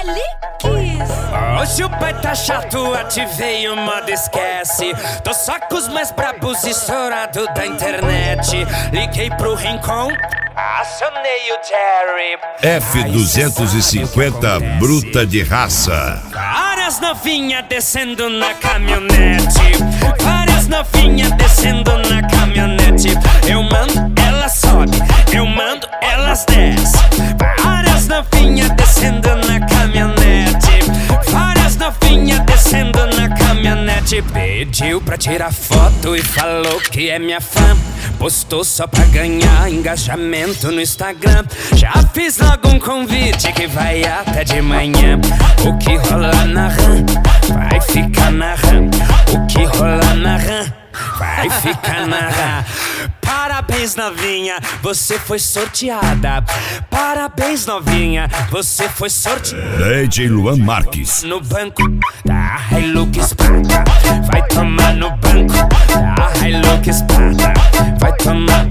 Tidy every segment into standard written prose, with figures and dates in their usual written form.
Relíquias. Hoje o pai tá chato, ativei o modo esquece. Tô só com os mais brabos e estourado da internet. Liguei pro Rincon, acionei o Jerry. F250 bruta de raça. Várias novinhas descendo na caminhonete. Várias novinhas descendo na caminhonete. Eu mando, elas sobe. Eu mando, elas desce. Várias novinhas descendo na caminhonete. Várias novinhas descendo na caminhonete. Pediu pra tirar foto e falou que é minha fã. Postou só pra ganhar engajamento no Instagram. Já fiz logo um convite que vai até de manhã. O que rola na RAM vai ficar na RAM. O que rola na RAM vai ficar na RAM. Parabéns, novinha, você foi sorteada. Parabéns, novinha, você foi sorteada. DJ Luan Marques. No banco da Hilux Prata. Vai tomar no banco da Hilux Prata. Vai tomar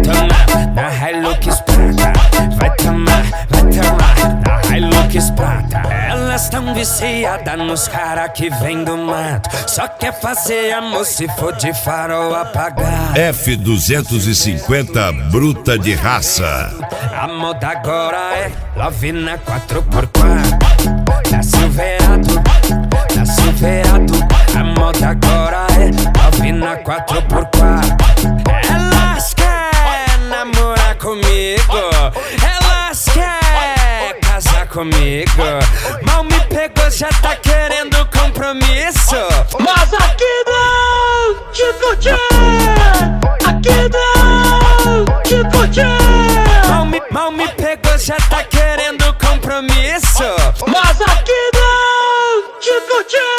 da Hilux Prata. Vai tomar da Hilux Prata. Elas tão viciadas nos cara que vem do mato. Só quer fazer amor se for de farol apagado. F250 bruta de raça. A moda agora é Love na 4x4. Da Silverado, da Silverado. A moda agora é Love na 4x4. Elas querem namorar comigo. Elas querem casar comigo. Mal me pegou, já tá querendo compromisso. Mas aqui não, tipo aqui não, tipo Mal me pegou, já tá querendo compromisso. Mas aqui não, tipo